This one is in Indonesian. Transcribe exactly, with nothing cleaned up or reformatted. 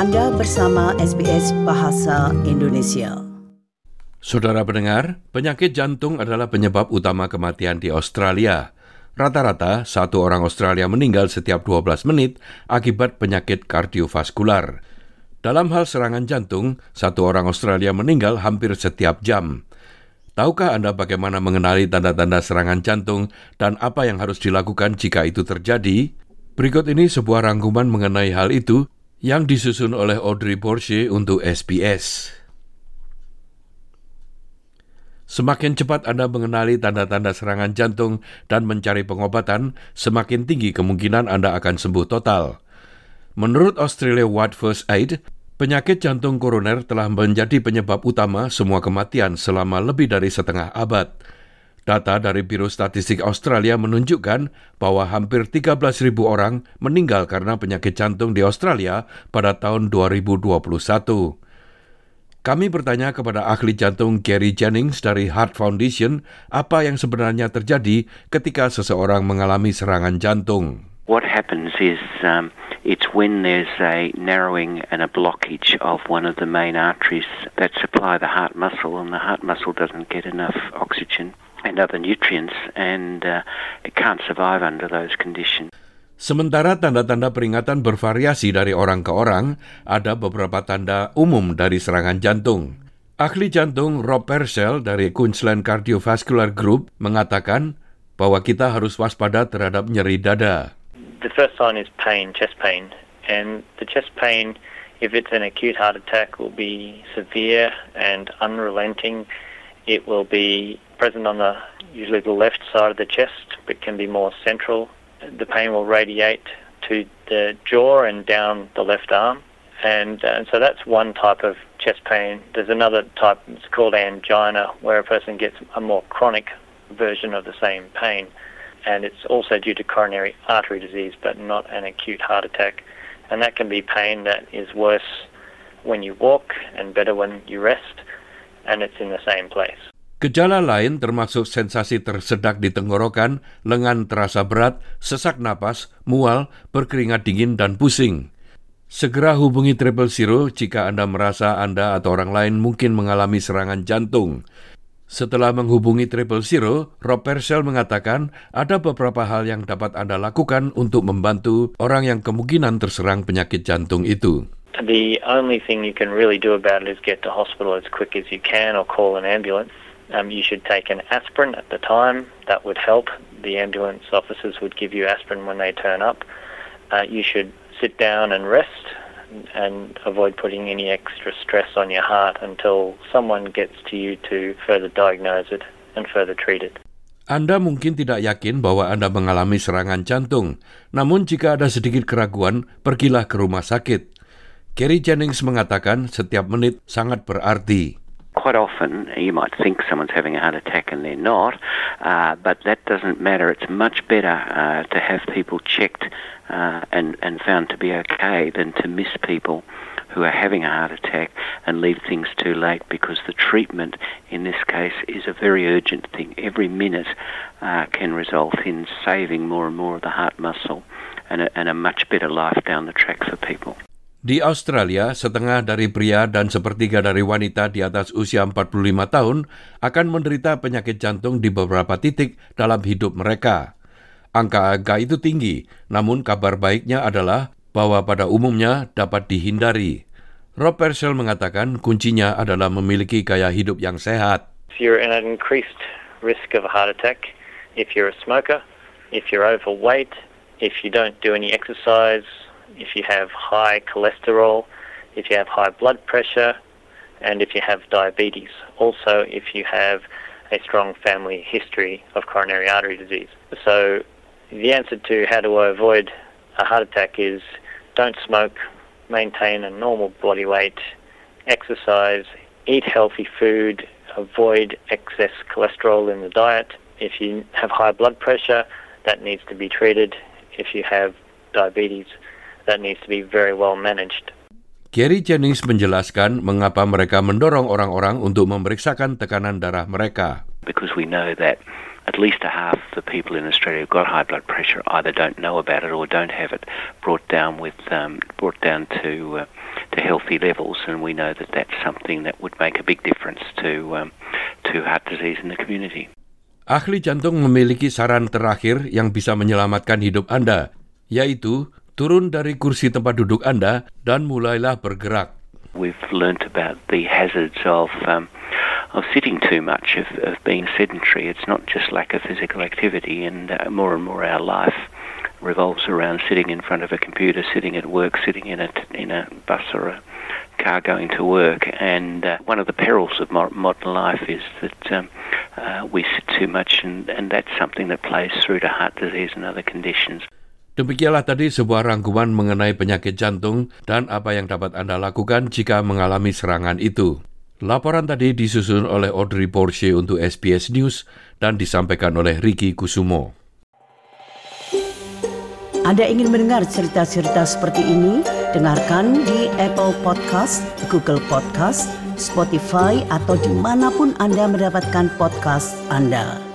Anda bersama S B S Bahasa Indonesia. Saudara pendengar, penyakit jantung adalah penyebab utama kematian di Australia. Rata-rata, satu orang Australia meninggal setiap dua belas menit akibat penyakit kardiovaskular. Dalam hal serangan jantung, satu orang Australia meninggal hampir setiap jam. Tahukah Anda bagaimana mengenali tanda-tanda serangan jantung dan apa yang harus dilakukan jika itu terjadi? Berikut ini sebuah rangkuman mengenai hal itu yang disusun oleh Audrey Borsche untuk S B S. Semakin cepat Anda mengenali tanda-tanda serangan jantung dan mencari pengobatan, semakin tinggi kemungkinan Anda akan sembuh total. Menurut Australia Wide First Aid, penyakit jantung koroner telah menjadi penyebab utama semua kematian selama lebih dari setengah abad. Data dari Biro Statistik Australia menunjukkan bahwa hampir tiga belas ribu orang meninggal karena penyakit jantung di Australia pada tahun dua ribu dua puluh satu. Kami bertanya kepada ahli jantung Gary Jennings dari Heart Foundation apa yang sebenarnya terjadi ketika seseorang mengalami serangan jantung. What happens is um, it's when there's a narrowing and a blockage of one of the main arteries that supply the heart muscle, and the heart muscle doesn't get enough oxygen and other nutrients, and uh, it can't survive under those conditions. Sementara tanda-tanda peringatan bervariasi dari orang ke orang, ada beberapa tanda umum dari serangan jantung. Ahli jantung Rob Purcell dari Queensland Cardiovascular Group mengatakan bahwa kita harus waspada terhadap nyeri dada. The first sign is pain, chest pain, and the chest pain, if it's an acute heart attack, will be severe and unrelenting. It will be present on the usually the left side of the chest, but can be more central. The pain will radiate to the jaw and down the left arm, and, uh, and so that's one type of chest pain. There's another type, it's called angina, where a person gets a more chronic version of the same pain, and it's also due to coronary artery disease, but not an acute heart attack. And that can be pain that is worse when you walk and better when you rest, and it's in the same place. Gejala lain termasuk sensasi tersedak di tenggorokan, lengan terasa berat, sesak napas, mual, berkeringat dingin, dan pusing. Segera hubungi Triple Zero jika Anda merasa Anda atau orang lain mungkin mengalami serangan jantung. Setelah menghubungi Triple Zero, Rob Purcell mengatakan ada beberapa hal yang dapat Anda lakukan untuk membantu orang yang kemungkinan terserang penyakit jantung itu. The only thing you can really do about it is get to hospital as quick as you can or call an ambulance. Um, you should take an aspirin at the time. That would help. The ambulance officers would give you aspirin when they turn up. Uh, you should sit down and rest and avoid putting any extra stress on your heart until someone gets to you to further diagnose it and further treat it. Anda mungkin tidak yakin bahwa Anda mengalami serangan jantung, namun jika ada sedikit keraguan, pergilah ke rumah sakit. Gary Jennings mengatakan setiap menit sangat berarti. Quite often you might think someone's having a heart attack and they're not, uh, but that doesn't matter. It's much better uh, to have people checked uh, and, and found to be okay than to miss people who are having a heart attack and leave things too late, because the treatment in this case is a very urgent thing. Every minute uh, can result in saving more and more of the heart muscle and a, and a much better life down the track for people. Di Australia, setengah dari pria dan sepertiga dari wanita di atas usia empat puluh lima tahun akan menderita penyakit jantung di beberapa titik dalam hidup mereka. Angka-angka itu tinggi, namun kabar baiknya adalah bahwa pada umumnya dapat dihindari. Rob Purcell mengatakan kuncinya adalah memiliki gaya hidup yang sehat. If you're in an increased risk of a heart attack, if you're a smoker, if you're overweight, if you don't do any exercise, if you have high cholesterol, if you have high blood pressure, and if you have diabetes. Also, if you have a strong family history of coronary artery disease. So, the answer to how to avoid a heart attack is don't smoke, maintain a normal body weight, exercise, eat healthy food, avoid excess cholesterol in the diet. If you have high blood pressure, that needs to be treated. If you have diabetes, that needs to be very well managed. Gary Jennings menjelaskan mengapa mereka mendorong orang-orang untuk memeriksakan tekanan darah mereka. Because we know that at least a half the people in Australia who've got high blood pressure either don't know about it or don't have it brought down with um, brought down to uh, to healthy levels, and we know that that's something that would make a big difference to um, to heart disease in the community. Ahli jantung memiliki saran terakhir yang bisa menyelamatkan hidup Anda, yaitu turun dari kursi tempat duduk Anda dan mulailah bergerak. We've learnt about the hazards of um, of sitting too much, of, of being sedentary. It's not just lack of physical activity, and uh, more and more our life revolves around sitting in front of a computer, sitting at work, sitting in a in a bus or a car going to work. And uh, one of the perils of modern life is that um, uh, we sit too much, and, and that's something that plays through to heart disease and other conditions. Demikianlah tadi sebuah rangkuman mengenai penyakit jantung dan apa yang dapat Anda lakukan jika mengalami serangan itu. Laporan tadi disusun oleh Audrey Porsche untuk S B S News dan disampaikan oleh Ricky Kusumo. Anda ingin mendengar cerita-cerita seperti ini? Dengarkan di Apple Podcast, Google Podcast, Spotify, atau dimanapun Anda mendapatkan podcast Anda.